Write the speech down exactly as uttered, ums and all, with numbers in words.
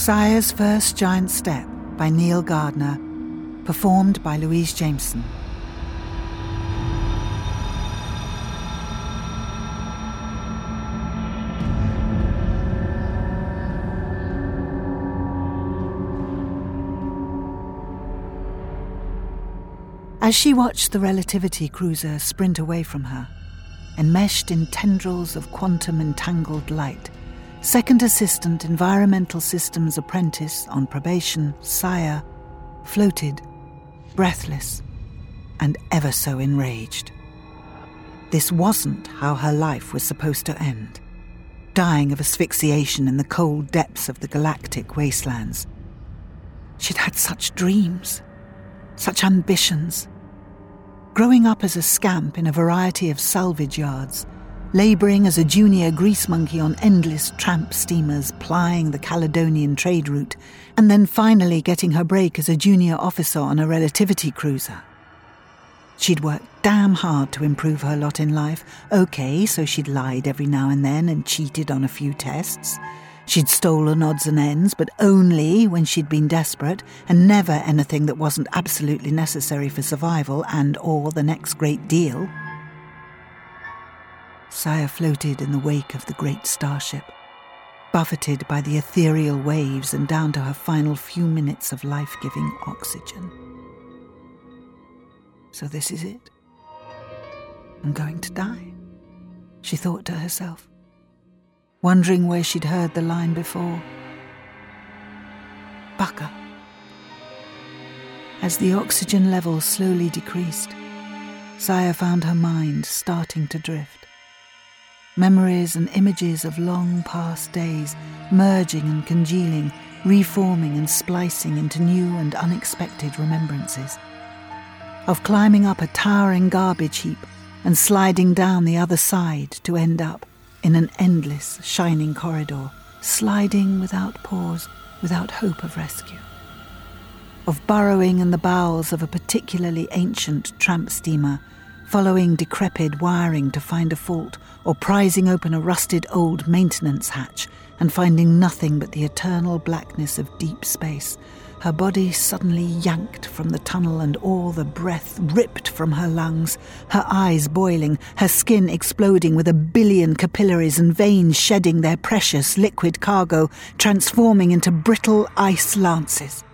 Sire's First Giant Step by Neil Gardner, performed by Louise Jameson. As she watched the Relativity cruiser sprint away from her, enmeshed in tendrils of quantum-entangled light, Second Assistant Environmental Systems Apprentice on probation, Sire, floated, breathless, and ever so enraged. This wasn't how her life was supposed to end, dying of asphyxiation in the cold depths of the galactic wastelands. She'd had such dreams, such ambitions. Growing up as a scamp in a variety of salvage yards, labouring as a junior grease monkey on endless tramp steamers plying the Caledonian trade route, and then finally getting her break as a junior officer on a Relativity cruiser. She'd worked damn hard to improve her lot in life. Okay, so she'd lied every now and then and cheated on a few tests. She'd stolen odds and ends, but only when she'd been desperate, and never anything that wasn't absolutely necessary for survival and or the next great deal. Sire floated in the wake of the great starship, buffeted by the ethereal waves and down to her final few minutes of life-giving oxygen. So this is it. I'm going to die, she thought to herself, wondering where she'd heard the line before. Baka. As the oxygen level slowly decreased, Sire found her mind starting to drift. Memories and images of long past days merging and congealing, reforming and splicing into new and unexpected remembrances. Of climbing up a towering garbage heap and sliding down the other side to end up in an endless, shining corridor, sliding without pause, without hope of rescue. Of burrowing in the bowels of a particularly ancient tramp steamer, following decrepit wiring to find a fault, or prizing open a rusted old maintenance hatch and finding nothing but the eternal blackness of deep space, her body suddenly yanked from the tunnel and all the breath ripped from her lungs, her eyes boiling, her skin exploding with a billion capillaries and veins shedding their precious liquid cargo, transforming into brittle ice lances.